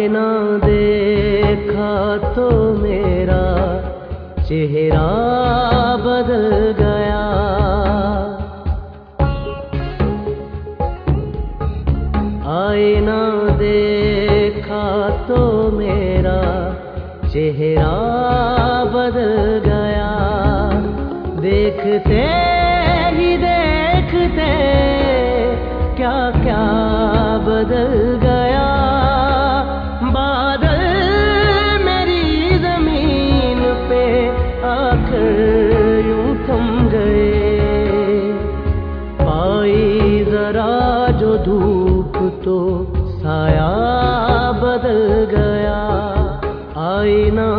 आईना देखा तो मेरा चेहरा बदल गया। आईना देखा तो मेरा चेहरा बदल गया। देखते ही देखते क्या क्या बदल गया। बादल मेरी जमीन पे आकर यूं थम गए। पाई जरा जो धूप तो साया बदल गया। आईना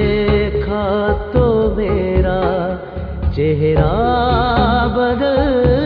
देखा तो मेरा चेहरा बदल